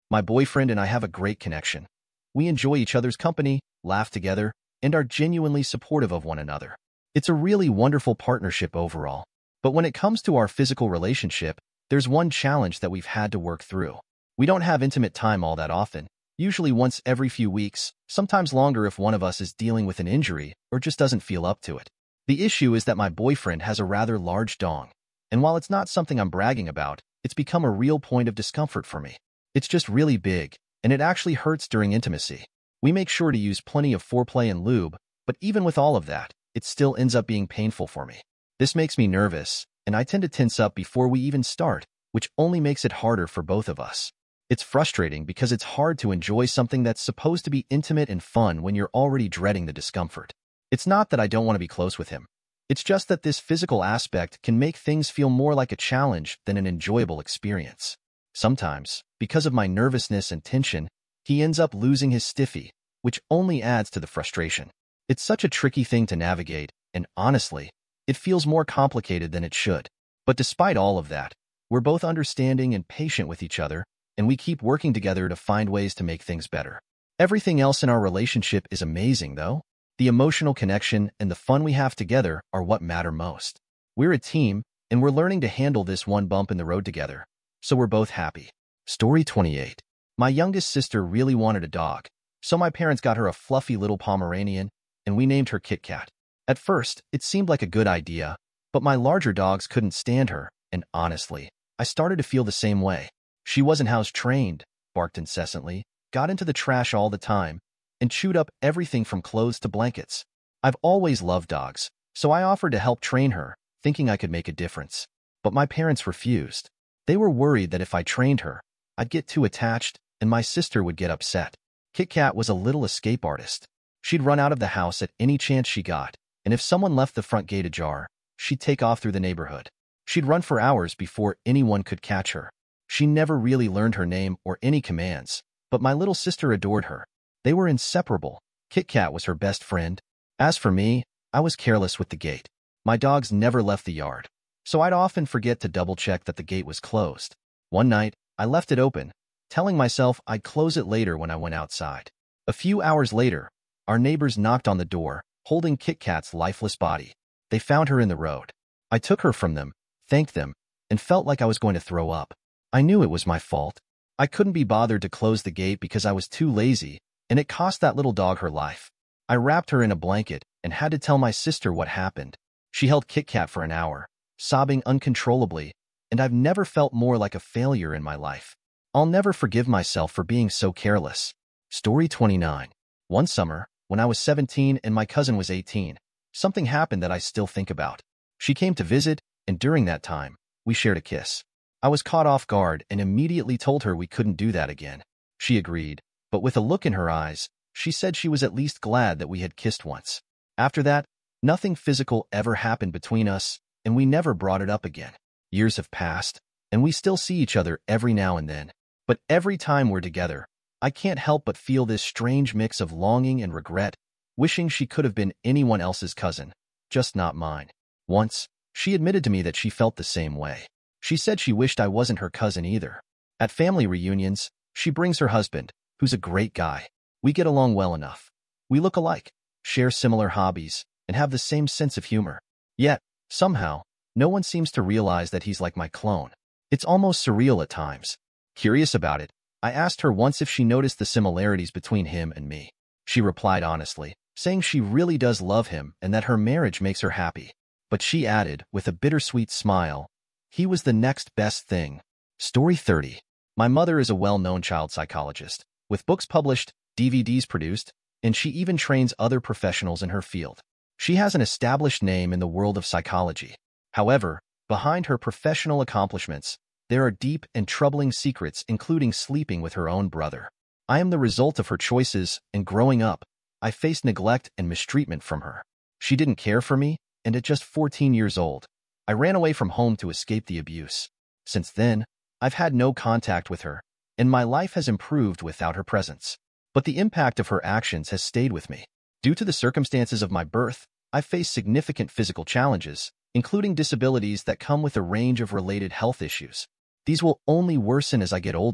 My boyfriend and I have a great connection. We enjoy each other's company, laugh together, and are genuinely supportive of one another. It's a really wonderful partnership overall. But when it comes to our physical relationship, there's one challenge that we've had to work through. We don't have intimate time all that often, usually once every few weeks, sometimes longer if one of us is dealing with an injury or just doesn't feel up to it. The issue is that my boyfriend has a rather large dong, and while it's not something I'm bragging about, it's become a real point of discomfort for me. It's just really big, and it actually hurts during intimacy. We make sure to use plenty of foreplay and lube, but even with all of that, it still ends up being painful for me. This makes me nervous, and I tend to tense up before we even start, which only makes it harder for both of us. It's frustrating because it's hard to enjoy something that's supposed to be intimate and fun when you're already dreading the discomfort. It's not that I don't want to be close with him. It's just that this physical aspect can make things feel more like a challenge than an enjoyable experience. Sometimes, because of my nervousness and tension, he ends up losing his stiffy, which only adds to the frustration. It's such a tricky thing to navigate, and honestly, it feels more complicated than it should. But despite all of that, we're both understanding and patient with each other, and we keep working together to find ways to make things better. Everything else in our relationship is amazing, though. The emotional connection and the fun we have together are what matter most. We're a team, and we're learning to handle this one bump in the road together, so we're both happy. Story twenty-eight. My youngest sister really wanted a dog, so my parents got her a fluffy little Pomeranian, and we named her Kit Kat. At first, it seemed like a good idea, but my larger dogs couldn't stand her, and honestly, I started to feel the same way. She wasn't house-trained, barked incessantly, got into the trash all the time, and chewed up everything from clothes to blankets. I've always loved dogs, so I offered to help train her, thinking I could make a difference. But my parents refused. They were worried that if I trained her, I'd get too attached and my sister would get upset. Kit Kat was a little escape artist. She'd run out of the house at any chance she got, and if someone left the front gate ajar, she'd take off through the neighborhood. She'd run for hours before anyone could catch her. She never really learned her name or any commands, but my little sister adored her. They were inseparable. Kit Kat was her best friend. As for me, I was careless with the gate. My dogs never left the yard, so I'd often forget to double-check that the gate was closed. One night, I left it open, telling myself I'd close it later when I went outside. A few hours later, our neighbors knocked on the door, holding Kit Kat's lifeless body. They found her in the road. I took her from them, thanked them, and felt like I was going to throw up. I knew it was my fault. I couldn't be bothered to close the gate because I was too lazy, and it cost that little dog her life. I wrapped her in a blanket and had to tell my sister what happened. She held Kit Kat for an hour, sobbing uncontrollably, and I've never felt more like a failure in my life. I'll never forgive myself for being so careless. Story twenty-nine. One summer, when I was seventeen and my cousin was eighteen, something happened that I still think about. She came to visit, and during that time, we shared a kiss. I was caught off guard and immediately told her we couldn't do that again. She agreed, but with a look in her eyes, she said she was at least glad that we had kissed once. After that, nothing physical ever happened between us, and we never brought it up again. Years have passed, and we still see each other every now and then. But every time we're together, I can't help but feel this strange mix of longing and regret, wishing she could have been anyone else's cousin, just not mine. Once, she admitted to me that she felt the same way. She said she wished I wasn't her cousin either. At family reunions, she brings her husband, who's a great guy. We get along well enough. We look alike, share similar hobbies, and have the same sense of humor. Yet, somehow, no one seems to realize that he's like my clone. It's almost surreal at times. Curious about it, I asked her once if she noticed the similarities between him and me. She replied honestly, saying she really does love him and that her marriage makes her happy. But she added, with a bittersweet smile, he was the next best thing. Story thirty. My mother is a well-known child psychologist, with books published, D V Ds produced, and she even trains other professionals in her field. She has an established name in the world of psychology. However, behind her professional accomplishments, there are deep and troubling secrets, including sleeping with her own brother. I am the result of her choices, and growing up, I faced neglect and mistreatment from her. She didn't care for me, and at just fourteen years old, I ran away from home to escape the abuse. Since then, I've had no contact with her, and my life has improved without her presence. But the impact of her actions has stayed with me. Due to the circumstances of my birth, I've faced significant physical challenges, including disabilities that come with a range of related health issues. These will only worsen as I get older,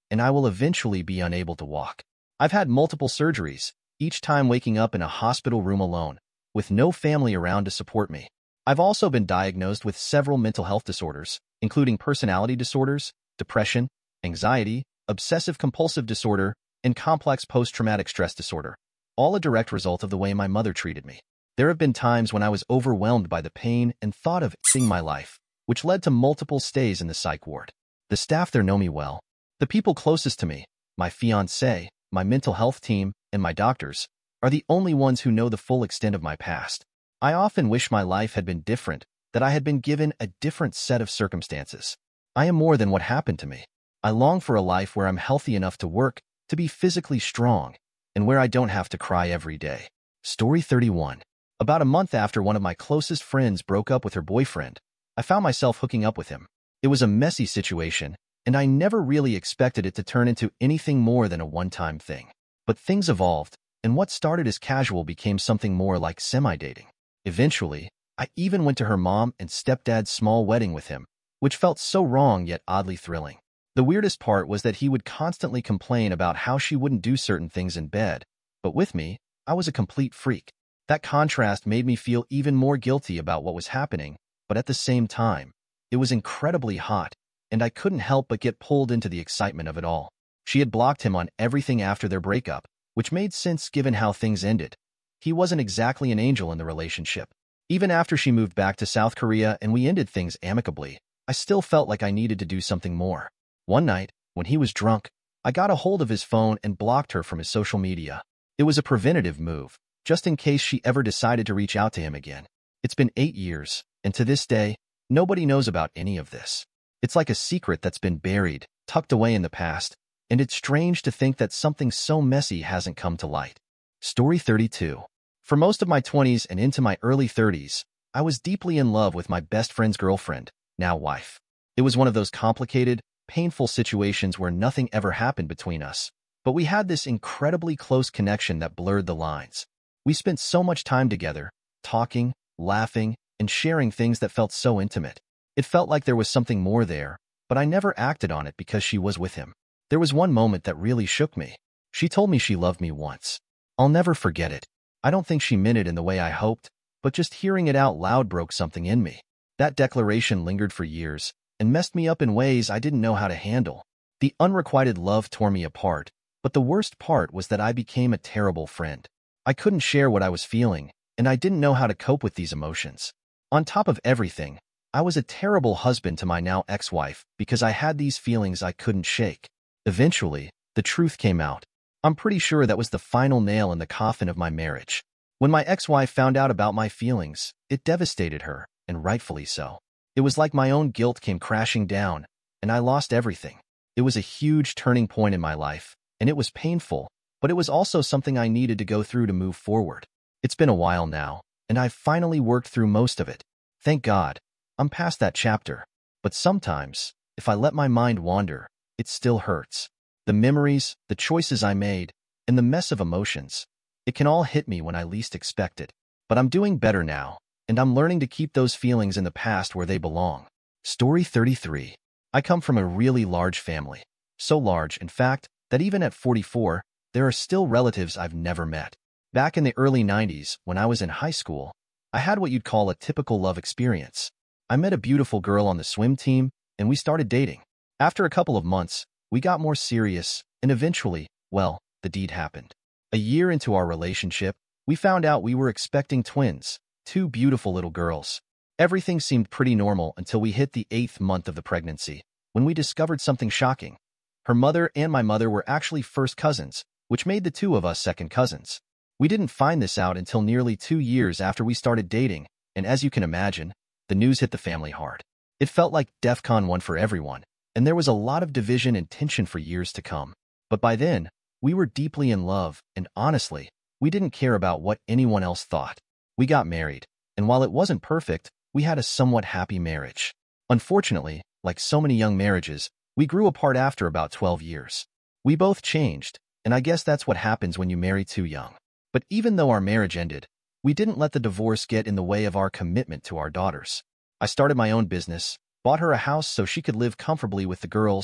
and I will eventually be unable to walk. I've had multiple surgeries, each time waking up in a hospital room alone, with no family around to support me. I've also been diagnosed with several mental health disorders, including personality disorders, depression, anxiety, obsessive-compulsive disorder, and complex post-traumatic stress disorder, all a direct result of the way my mother treated me. There have been times when I was overwhelmed by the pain and thought of ending my life, which led to multiple stays in the psych ward. The staff there know me well. The people closest to me, my fiancé, my mental health team, and my doctors, are the only ones who know the full extent of my past. I often wish my life had been different, that I had been given a different set of circumstances. I am more than what happened to me. I long for a life where I'm healthy enough to work, to be physically strong, and where I don't have to cry every day. Story thirty-one. About a month after one of my closest friends broke up with her boyfriend, I found myself hooking up with him. It was a messy situation, and I never really expected it to turn into anything more than a one-time thing. But things evolved, and what started as casual became something more like semi-dating. Eventually, I even went to her mom and stepdad's small wedding with him, which felt so wrong yet oddly thrilling. The weirdest part was that he would constantly complain about how she wouldn't do certain things in bed, but with me, I was a complete freak. That contrast made me feel even more guilty about what was happening, but at the same time, it was incredibly hot, and I couldn't help but get pulled into the excitement of it all. She had blocked him on everything after their breakup, which made sense given how things ended. He wasn't exactly an angel in the relationship. Even after she moved back to South Korea and we ended things amicably, I still felt like I needed to do something more. One night, when he was drunk, I got a hold of his phone and blocked her from his social media. It was a preventative move, just in case she ever decided to reach out to him again. It's been eight years, and to this day, nobody knows about any of this. It's like a secret that's been buried, tucked away in the past, and it's strange to think that something so messy hasn't come to light. Story thirty-two. For most of my twenties and into my early thirties, I was deeply in love with my best friend's girlfriend, now wife. It was one of those complicated, painful situations where nothing ever happened between us, but we had this incredibly close connection that blurred the lines. We spent so much time together, talking, laughing, and sharing things that felt so intimate. It felt like there was something more there, but I never acted on it because she was with him. There was one moment that really shook me. She told me she loved me once. I'll never forget it. I don't think she meant it in the way I hoped, but just hearing it out loud broke something in me. That declaration lingered for years and messed me up in ways I didn't know how to handle. The unrequited love tore me apart, but the worst part was that I became a terrible friend. I couldn't share what I was feeling, and I didn't know how to cope with these emotions. On top of everything, I was a terrible husband to my now ex-wife because I had these feelings I couldn't shake. Eventually, the truth came out. I'm pretty sure that was the final nail in the coffin of my marriage. When my ex-wife found out about my feelings, it devastated her, and rightfully so. It was like my own guilt came crashing down, and I lost everything. It was a huge turning point in my life, and it was painful, but it was also something I needed to go through to move forward. It's been a while now, and I've finally worked through most of it. Thank God, I'm past that chapter. But sometimes, if I let my mind wander, it still hurts. The memories, the choices I made, and the mess of emotions, it can all hit me when I least expect it. But I'm doing better now, and I'm learning to keep those feelings in the past where they belong. Story thirty-three. I come from a really large family. So large, in fact, that even at forty-four, there are still relatives I've never met. Back in the early nineties, when I was in high school, I had what you'd call a typical love experience. I met a beautiful girl on the swim team, and we started dating. After a couple of months, we got more serious, and eventually, well, the deed happened. A year into our relationship, we found out we were expecting twins, two beautiful little girls. Everything seemed pretty normal until we hit the eighth month of the pregnancy, when we discovered something shocking. Her mother and my mother were actually first cousins, which made the two of us second cousins. We didn't find this out until nearly two years after we started dating, and as you can imagine, the news hit the family hard. It felt like DEFCON one for everyone, and there was a lot of division and tension for years to come. But by then, we were deeply in love, and honestly, we didn't care about what anyone else thought. We got married, and while it wasn't perfect, we had a somewhat happy marriage. Unfortunately, like so many young marriages, we grew apart after about twelve years. We both changed, and I guess that's what happens when you marry too young. But even though our marriage ended, we didn't let the divorce get in the way of our commitment to our daughters. I started my own business, bought her a house so she could live comfortably with the girls,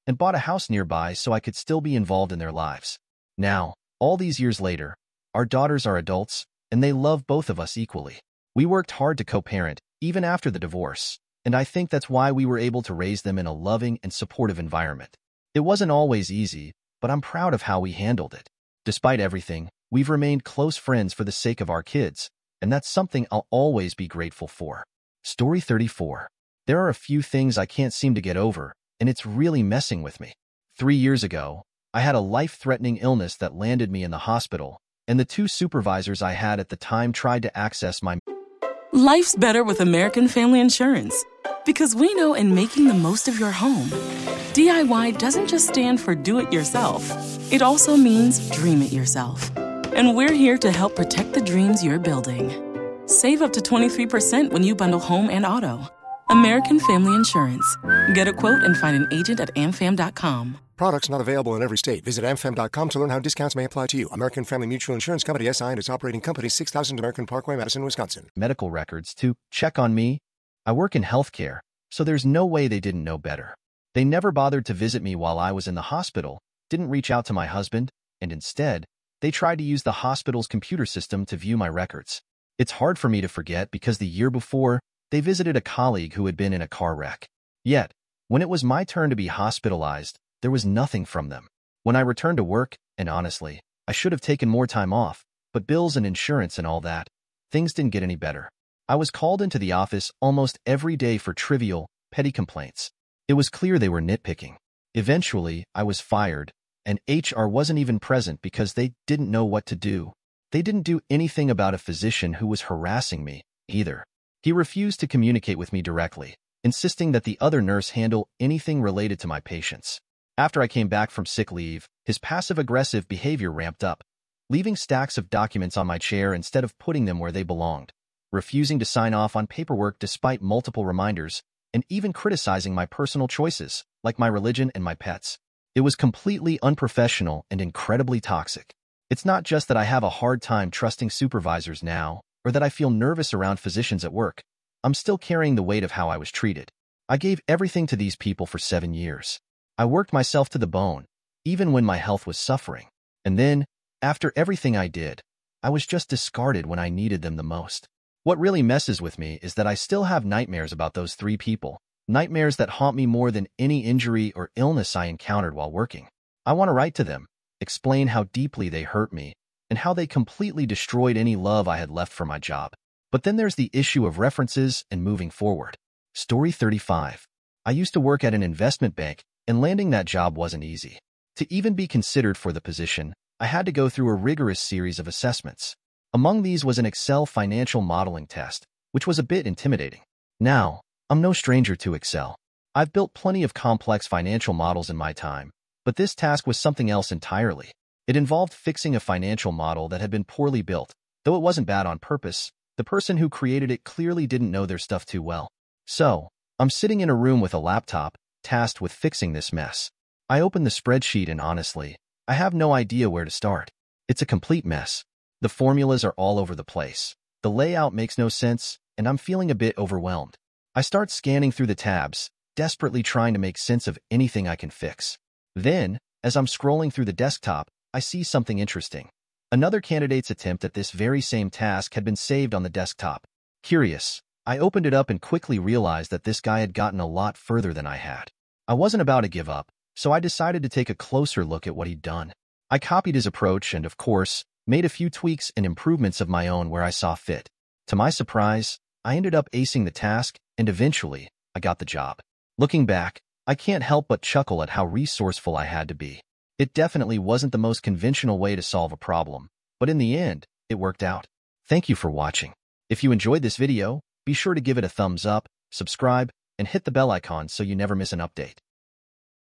and bought a house nearby so I could still be involved in their lives. Now, all these years later, our daughters are adults, and they love both of us equally. We worked hard to co-parent, even after the divorce, and I think that's why we were able to raise them in a loving and supportive environment. It wasn't always easy, but I'm proud of how we handled it. Despite everything, we've remained close friends for the sake of our kids, and that's something I'll always be grateful for. Story thirty-four. There are a few things I can't seem to get over, and it's really messing with me. Three years ago, I had a life-threatening illness that landed me in the hospital, and the two supervisors I had at the time tried to access my... Life's better with American Family Insurance, because we know in making the most of your home, D I Y doesn't just stand for do-it-yourself. It also means dream it yourself. And we're here to help protect the dreams you're building. Save up to twenty-three percent when you bundle home and auto. American Family Insurance. Get a quote and find an agent at am fam dot com. Products not available in every state. Visit am fam dot com to learn how discounts may apply to you. American Family Mutual Insurance Company, S I and its operating company, six thousand American Parkway, Madison, Wisconsin. Medical records to check on me. I work in healthcare, so there's no way they didn't know better. They never bothered to visit me while I was in the hospital, didn't reach out to my husband, and instead, they tried to use the hospital's computer system to view my records. It's hard for me to forget because the year before, they visited a colleague who had been in a car wreck. Yet, when it was my turn to be hospitalized, there was nothing from them. When I returned to work, and honestly, I should have taken more time off, but bills and insurance and all that, things didn't get any better. I was called into the office almost every day for trivial, petty complaints. It was clear they were nitpicking. Eventually, I was fired, and H R wasn't even present because they didn't know what to do. They didn't do anything about a physician who was harassing me, either. He refused to communicate with me directly, insisting that the other nurse handle anything related to my patients. After I came back from sick leave, his passive-aggressive behavior ramped up, leaving stacks of documents on my chair instead of putting them where they belonged, refusing to sign off on paperwork despite multiple reminders, and even criticizing my personal choices, like my religion and my pets. It was completely unprofessional and incredibly toxic. It's not just that I have a hard time trusting supervisors now, or that I feel nervous around physicians at work. I'm still carrying the weight of how I was treated. I gave everything to these people for seven years. I worked myself to the bone, even when my health was suffering. And then, after everything I did, I was just discarded when I needed them the most. What really messes with me is that I still have nightmares about those three people, nightmares that haunt me more than any injury or illness I encountered while working. I want to write to them, explain how deeply they hurt me, and how they completely destroyed any love I had left for my job. But then there's the issue of references and moving forward. Story thirty-five. I used to work at an investment bank, and landing that job wasn't easy. To even be considered for the position, I had to go through a rigorous series of assessments. Among these was an Excel financial modeling test, which was a bit intimidating. Now, I'm no stranger to Excel. I've built plenty of complex financial models in my time, but this task was something else entirely. It involved fixing a financial model that had been poorly built. Though it wasn't bad on purpose, the person who created it clearly didn't know their stuff too well. So, I'm sitting in a room with a laptop, tasked with fixing this mess. I open the spreadsheet and honestly, I have no idea where to start. It's a complete mess. The formulas are all over the place. The layout makes no sense, and I'm feeling a bit overwhelmed. I start scanning through the tabs, desperately trying to make sense of anything I can fix. Then, as I'm scrolling through the desktop, I see something interesting. Another candidate's attempt at this very same task had been saved on the desktop. Curious, I opened it up and quickly realized that this guy had gotten a lot further than I had. I wasn't about to give up, so I decided to take a closer look at what he'd done. I copied his approach and, of course, made a few tweaks and improvements of my own where I saw fit. To my surprise, I ended up acing the task, and eventually, I got the job. Looking back, I can't help but chuckle at how resourceful I had to be. It definitely wasn't the most conventional way to solve a problem, but in the end, it worked out. Thank you for watching. If you enjoyed this video, be sure to give it a thumbs up, subscribe, and hit the bell icon so you never miss an update.